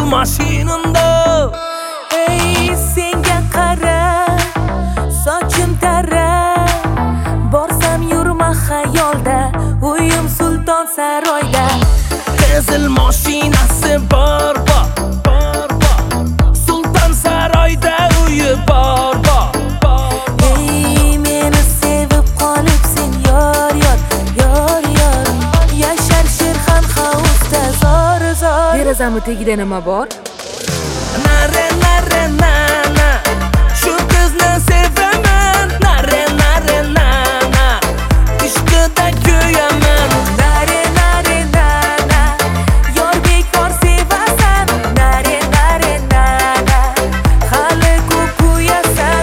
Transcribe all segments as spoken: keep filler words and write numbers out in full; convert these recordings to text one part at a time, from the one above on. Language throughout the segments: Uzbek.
mashinamda. Ey senga qara, sochim tara, borsam yurma xayolda, uyim sulton saroyda. Qizil mashinasi bor bor bor bor, sulton saroyda uyi bor bor bor. Ey meni sevib qolibsen yor yor yor yor, yashar Sherxon Housda zor zor. Derazamni tagida nima bor? Nare nare nana, shu qizni sevaman. Nare nare nana, ishqida kuyaman. Nare nare nana, yor bekor sevasan. Nare nare nana, hali ko'p kuyasan.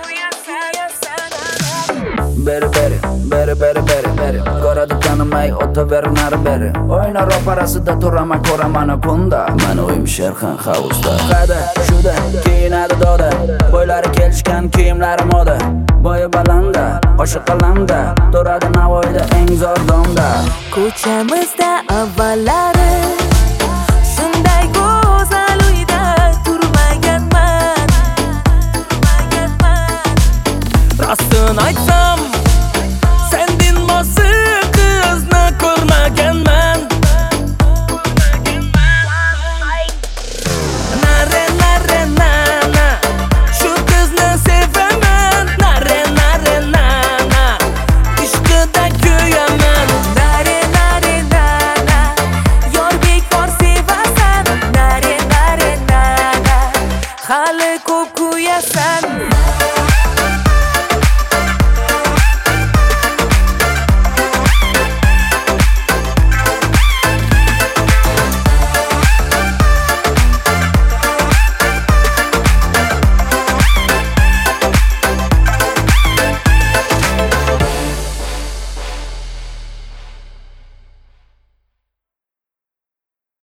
Beri beri, beri beri beri beri, ko'radi tanimay o'taver nari beri. O'ynar ro'parasida turaman ko'raman kunda, mani uyim Sherxon Housda. Qada shuda kiyinadi doda, bo'ylari kelishgan kiyimlari moda. Bo'yi balanda, qoshi qalamda, turadi Navoiyda eng zo'r domda. Ko'chamizda avvallari